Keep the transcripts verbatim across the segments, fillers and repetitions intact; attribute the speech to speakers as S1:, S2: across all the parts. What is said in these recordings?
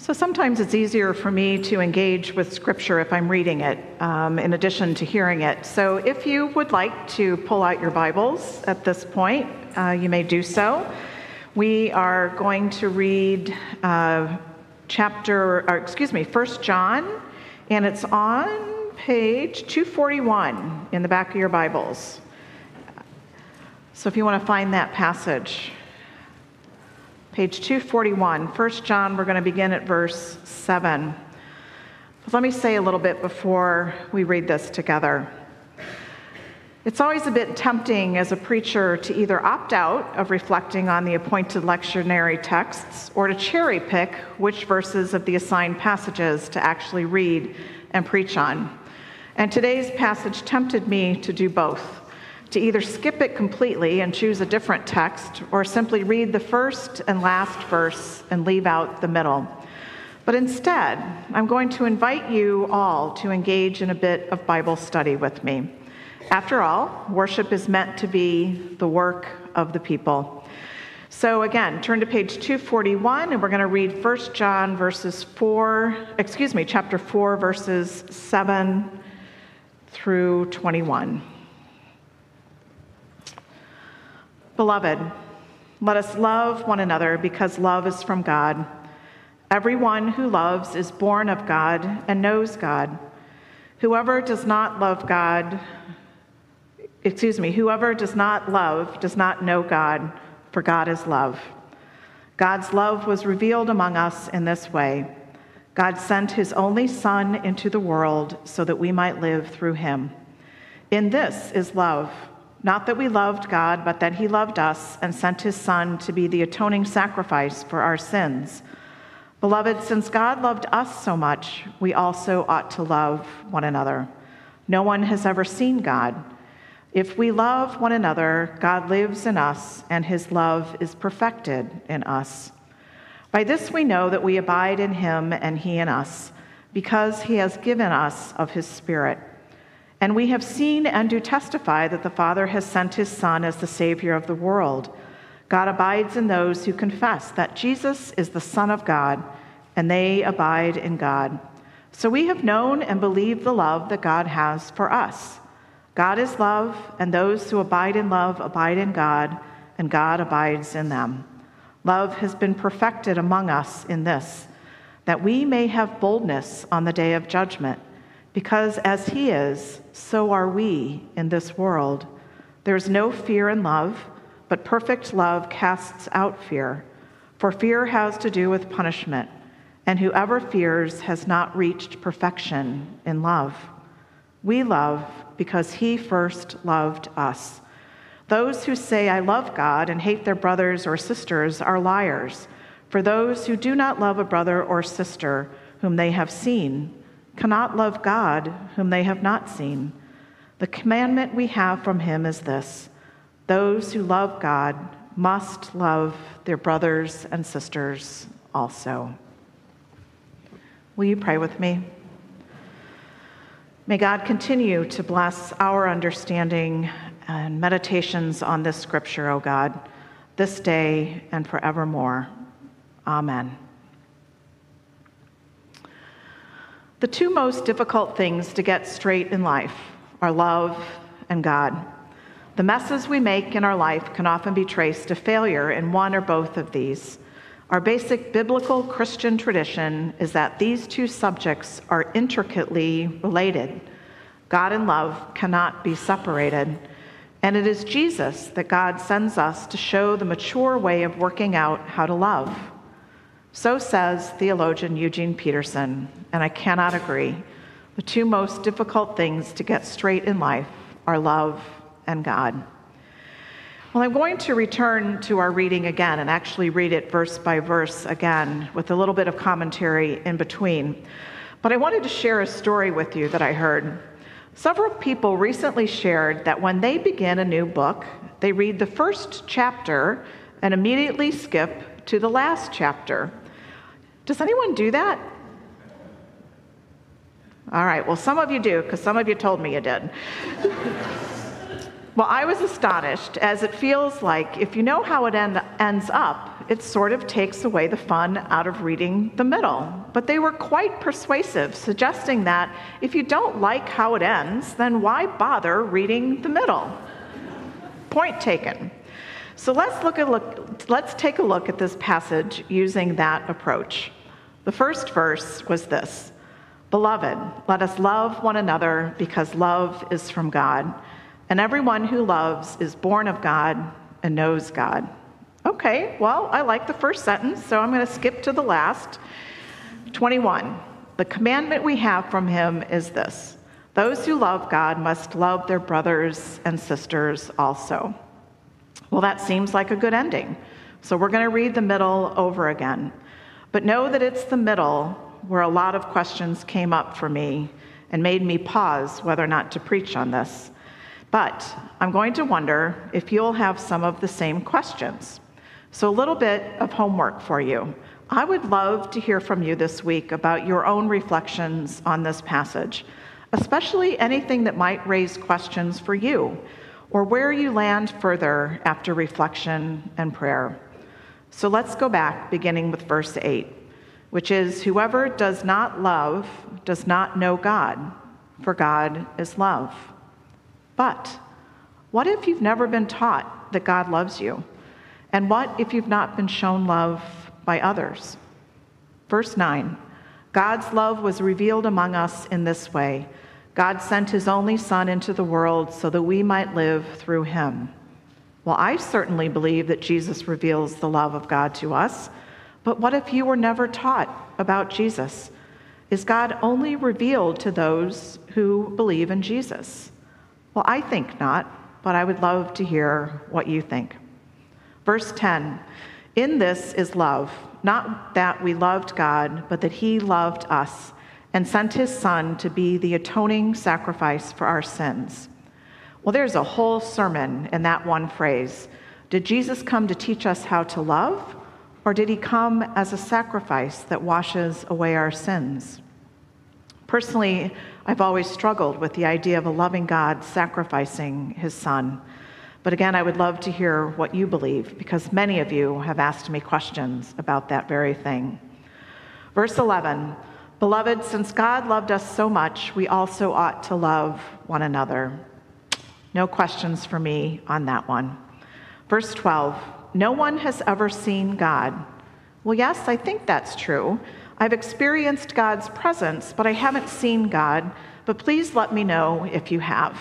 S1: So sometimes it's easier for me to engage with Scripture if I'm reading it, um, in addition to hearing it. So if you would like to pull out your Bibles at this point, uh, you may do so. We are going to read uh, chapter, or excuse me, First John, and it's on page two forty-one in the back of your Bibles. So if you want to find that passage. Page two forty-one, First John, we're going to begin at verse seven. But let me say a little bit before we read this together. It's always a bit tempting as a preacher to either opt out of reflecting on the appointed lectionary texts or to cherry pick which verses of the assigned passages to actually read and preach on. And today's passage tempted me to do both, to either skip it completely and choose a different text, or simply read the first and last verse and leave out the middle. But instead, I'm going to invite you all to engage in a bit of Bible study with me. After all, worship is meant to be the work of the people. So again, turn to page two forty-one, and we're going to read First John verses four, excuse me, chapter four, verses seven through twenty-one. Beloved, let us love one another because love is from God. Everyone who loves is born of God and knows God. Whoever does not love God, excuse me, whoever does not love does not know God, for God is love. God's love was revealed among us in this way. God sent his only Son into the world so that we might live through him. In this is love. Not that we loved God, but that he loved us and sent his Son to be the atoning sacrifice for our sins. Beloved, since God loved us so much, we also ought to love one another. No one has ever seen God. If we love one another, God lives in us, and his love is perfected in us. By this we know that we abide in him and he in us, because he has given us of his Spirit. And we have seen and do testify that the Father has sent his Son as the Savior of the world. God abides in those who confess that Jesus is the Son of God, and they abide in God. So we have known and believed the love that God has for us. God is love, and those who abide in love abide in God, and God abides in them. Love has been perfected among us in this, that we may have boldness on the day of judgment. Because as he is, so are we in this world. There is no fear in love, but perfect love casts out fear. For fear has to do with punishment, and whoever fears has not reached perfection in love. We love because he first loved us. Those who say, I love God, and hate their brothers or sisters are liars. For those who do not love a brother or sister whom they have seen cannot love God whom they have not seen. The commandment we have from him is this: those who love God must love their brothers and sisters also. Will you pray with me? May God continue to bless our understanding and meditations on this scripture, O God, this day and forevermore. Amen. The two most difficult things to get straight in life are love and God. The messes we make in our life can often be traced to failure in one or both of these. Our basic biblical Christian tradition is that these two subjects are intricately related. God and love cannot be separated. And it is Jesus that God sends us to show the mature way of working out how to love. So says theologian Eugene Peterson, and I cannot agree. The two most difficult things to get straight in life are love and God. Well, I'm going to return to our reading again and actually read it verse by verse again with a little bit of commentary in between. But I wanted to share a story with you that I heard. Several people recently shared that when they begin a new book, they read the first chapter and immediately skip to the last chapter. Does anyone do that? All right, well, some of you do, because some of you told me you did. Well, I was astonished, as it feels like if you know how it end, ends up, it sort of takes away the fun out of reading the middle. But they were quite persuasive, suggesting that if you don't like how it ends, then why bother reading the middle? Point taken. So let's look at look, let's take a look at this passage using that approach. The first verse was this: "Beloved, let us love one another because love is from God, and everyone who loves is born of God and knows God." Okay, well, I like the first sentence, so I'm going to skip to the last. twenty-one, "The commandment we have from him is this: those who love God must love their brothers and sisters also." Well, that seems like a good ending. So we're going to read the middle over again. But know that it's the middle where a lot of questions came up for me and made me pause whether or not to preach on this. But I'm going to wonder if you'll have some of the same questions. So a little bit of homework for you. I would love to hear from you this week about your own reflections on this passage, especially anything that might raise questions for you, or where you land further after reflection and prayer. So let's go back, beginning with verse eight, which is, "Whoever does not love does not know God, for God is love." But what if you've never been taught that God loves you? And what if you've not been shown love by others? Verse nine, "God's love was revealed among us in this way: God sent his only Son into the world so that we might live through him." Well, I certainly believe that Jesus reveals the love of God to us, but what if you were never taught about Jesus? Is God only revealed to those who believe in Jesus? Well, I think not, but I would love to hear what you think. Verse ten, "In this is love, not that we loved God, but that he loved us and sent his Son to be the atoning sacrifice for our sins." Well, there's a whole sermon in that one phrase. Did Jesus come to teach us how to love, or did he come as a sacrifice that washes away our sins? Personally, I've always struggled with the idea of a loving God sacrificing his Son. But again, I would love to hear what you believe, because many of you have asked me questions about that very thing. Verse eleven, "Beloved, since God loved us so much, we also ought to love one another." No questions for me on that one. Verse twelve, "No one has ever seen God." Well, yes, I think that's true. I've experienced God's presence, but I haven't seen God. But please let me know if you have.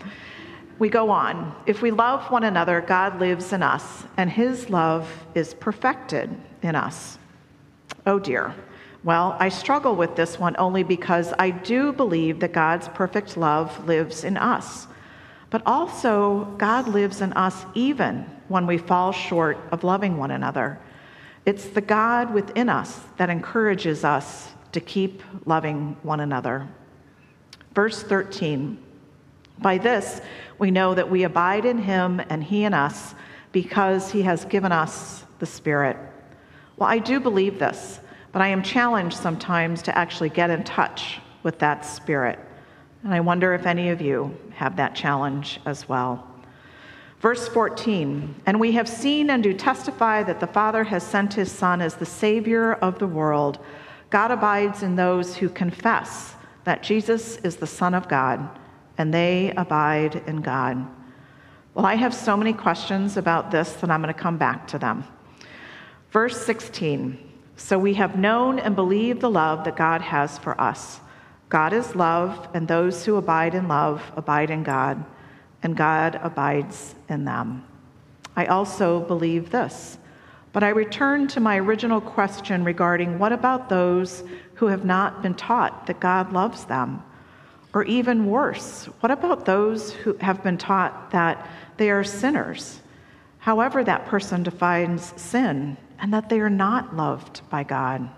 S1: We go on. "If we love one another, God lives in us, and his love is perfected in us." Oh dear. Well, I struggle with this one only because I do believe that God's perfect love lives in us. But also, God lives in us even when we fall short of loving one another. It's the God within us that encourages us to keep loving one another. Verse thirteen, "By this we know that we abide in him and he in us, because he has given us the Spirit." Well, I do believe this, but I am challenged sometimes to actually get in touch with that Spirit. And I wonder if any of you have that challenge as well. Verse fourteen, "And we have seen and do testify that the Father has sent his Son as the Savior of the world. God abides in those who confess that Jesus is the Son of God, and they abide in God." Well, I have so many questions about this that I'm going to come back to them. Verse sixteen, "So we have known and believed the love that God has for us. God is love, and those who abide in love abide in God, and God abides in them." I also believe this, but I return to my original question regarding what about those who have not been taught that God loves them? Or even worse, what about those who have been taught that they are sinners, however that person defines sin, and that they are not loved by God?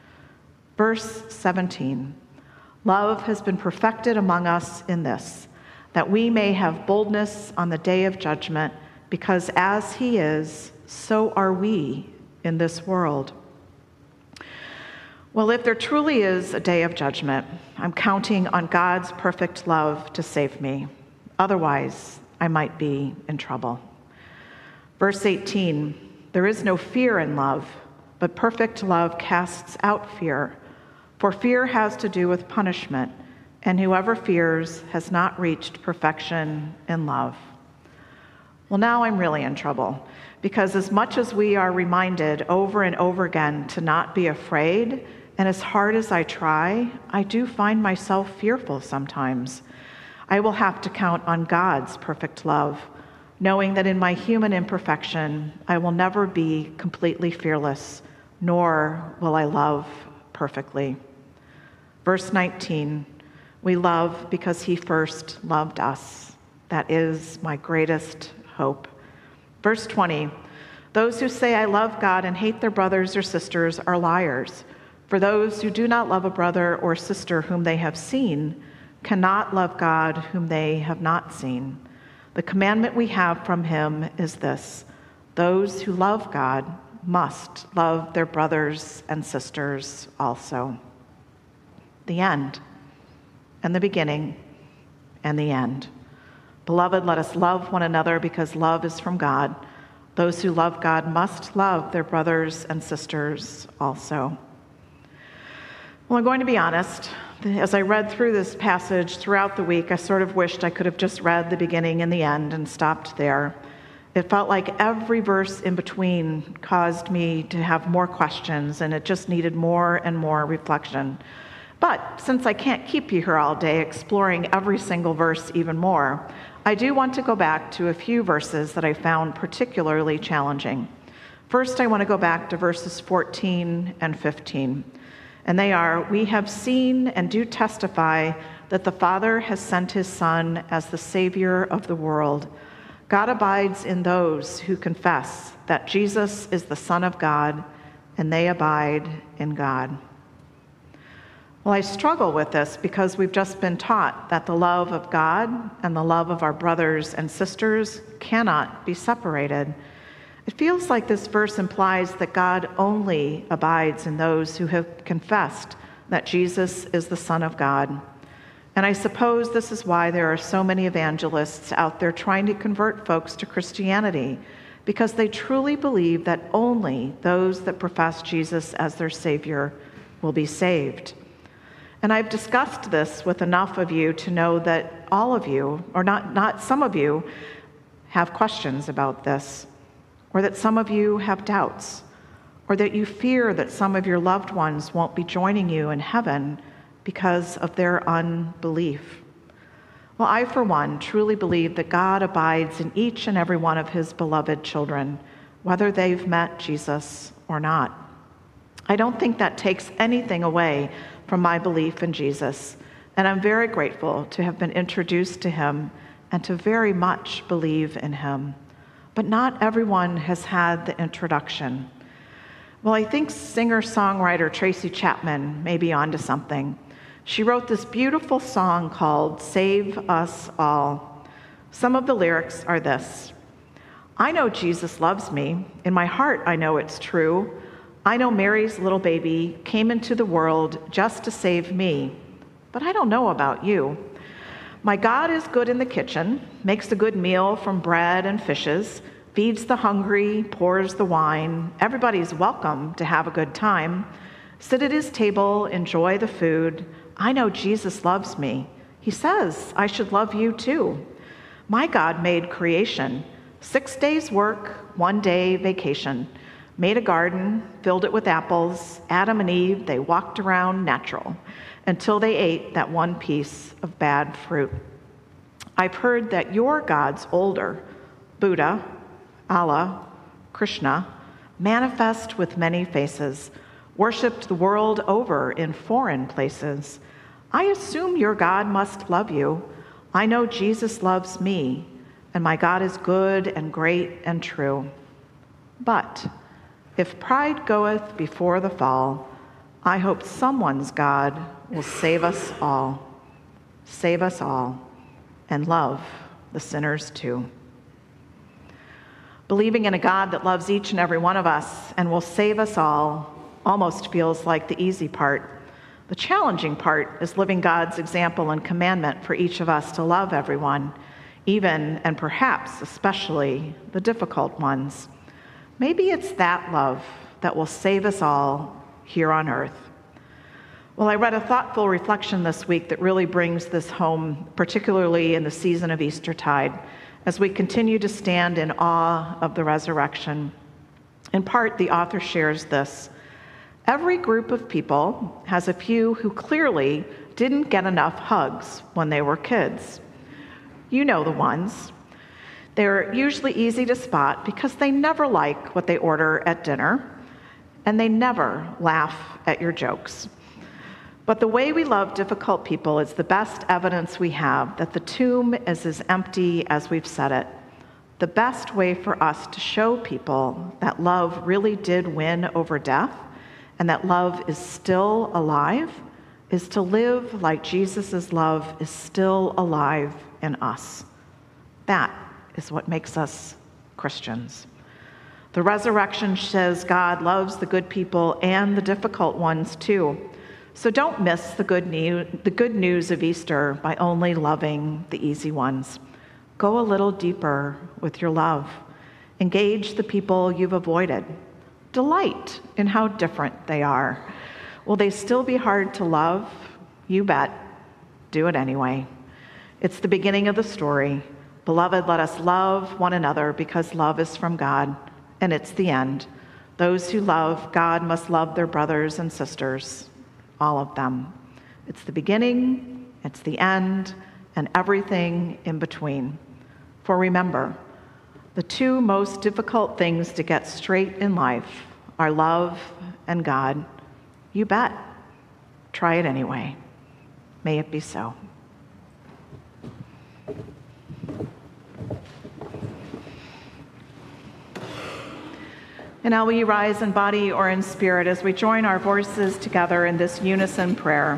S1: Verse seventeen, "Love has been perfected among us in this, that we may have boldness on the day of judgment, because as he is, so are we in this world." Well, if there truly is a day of judgment, I'm counting on God's perfect love to save me. Otherwise, I might be in trouble. Verse eighteen, There is no fear in love, but perfect love casts out fear. For fear has to do with punishment, and whoever fears has not reached perfection in love. Well, now I'm really in trouble, because as much as we are reminded over and over again to not be afraid, and as hard as I try, I do find myself fearful sometimes. I will have to count on God's perfect love, knowing that in my human imperfection, I will never be completely fearless, nor will I love perfectly. Verse nineteen, we love because he first loved us. That is my greatest hope. Verse twenty, those who say I love God and hate their brothers or sisters are liars. For those who do not love a brother or sister whom they have seen cannot love God whom they have not seen. The commandment we have from him is this: those who love God must love their brothers and sisters also. The end, and the beginning, and the end. Beloved, let us love one another because love is from God. Those who love God must love their brothers and sisters also. Well, I'm going to be honest. As I read through this passage throughout the week, I sort of wished I could have just read the beginning and the end and stopped there. It felt like every verse in between caused me to have more questions, and it just needed more and more reflection. But since I can't keep you here all day exploring every single verse even more, I do want to go back to a few verses that I found particularly challenging. First, I want to go back to verses fourteen and fifteen. And they are, we have seen and do testify that the Father has sent his Son as the Savior of the world. God abides in those who confess that Jesus is the Son of God, and they abide in God. Well, I struggle with this because we've just been taught that the love of God and the love of our brothers and sisters cannot be separated. It feels like this verse implies that God only abides in those who have confessed that Jesus is the Son of God. And I suppose this is why there are so many evangelists out there trying to convert folks to Christianity, because they truly believe that only those that profess Jesus as their Savior will be saved. And I've discussed this with enough of you to know that all of you, or not, not some of you, have questions about this, or that some of you have doubts, or that you fear that some of your loved ones won't be joining you in heaven because of their unbelief. Well, I, for one, truly believe that God abides in each and every one of his beloved children, whether they've met Jesus or not. I don't think that takes anything away from my belief in Jesus, and I'm very grateful to have been introduced to him and to very much believe in him. But not everyone has had the introduction. Well, I think singer-songwriter Tracy Chapman may be onto something. She wrote this beautiful song called Save Us All. Some of the lyrics are this: I know Jesus loves me. In my heart, I know it's true. I know Mary's little baby came into the world just to save me. But I don't know about you. My God is good in the kitchen, makes a good meal from bread and fishes, feeds the hungry, pours the wine. Everybody's welcome to have a good time. Sit at his table, enjoy the food. I know Jesus loves me. He says I should love you too. My God made creation, six days work, one day vacation. Made a garden, filled it with apples. Adam and Eve, they walked around natural until they ate that one piece of bad fruit. I've heard that your God's older, Buddha, Allah, Krishna, manifest with many faces, worshipped the world over in foreign places. I assume your God must love you. I know Jesus loves me, and my God is good and great and true. But if pride goeth before the fall, I hope someone's God will save us all, save us all, and love the sinners too. Believing in a God that loves each and every one of us and will save us all almost feels like the easy part. The challenging part is living God's example and commandment for each of us to love everyone, even and perhaps especially the difficult ones. Maybe it's that love that will save us all here on earth. Well, I read a thoughtful reflection this week that really brings this home, particularly in the season of Eastertide, as we continue to stand in awe of the resurrection. In part, the author shares this. Every group of people has a few who clearly didn't get enough hugs when they were kids. You know the ones. They're usually easy to spot because they never like what they order at dinner, and they never laugh at your jokes. But the way we love difficult people is the best evidence we have that the tomb is as empty as we've said it. The best way for us to show people that love really did win over death and that love is still alive is to live like Jesus' love is still alive in us. That is what makes us Christians. The resurrection says God loves the good people and the difficult ones too. So don't miss the good, new, the good news of Easter by only loving the easy ones. Go a little deeper with your love. Engage the people you've avoided. Delight in how different they are. Will they still be hard to love? You bet. Do it anyway. It's the beginning of the story. Beloved, let us love one another because love is from God. And it's the end. Those who love God must love their brothers and sisters. All of them. It's the beginning, it's the end, and everything in between. For remember, the two most difficult things to get straight in life are love and God. You bet. Try it anyway. May it be so. And now will you rise in body or in spirit as we join our voices together in this unison prayer.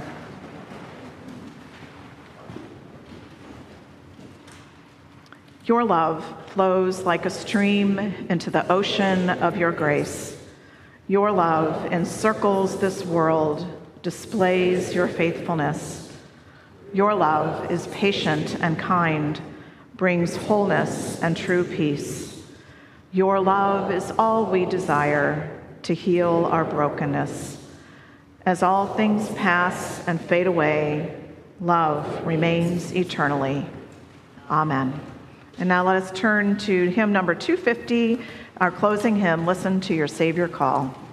S1: Your love flows like a stream into the ocean of your grace. Your love encircles this world, displays your faithfulness. Your love is patient and kind, brings wholeness and true peace. Your love is all we desire to heal our brokenness. As all things pass and fade away, love remains eternally. Amen. And now let us turn to hymn number two fifty, our closing hymn, Listen to Your Savior Call.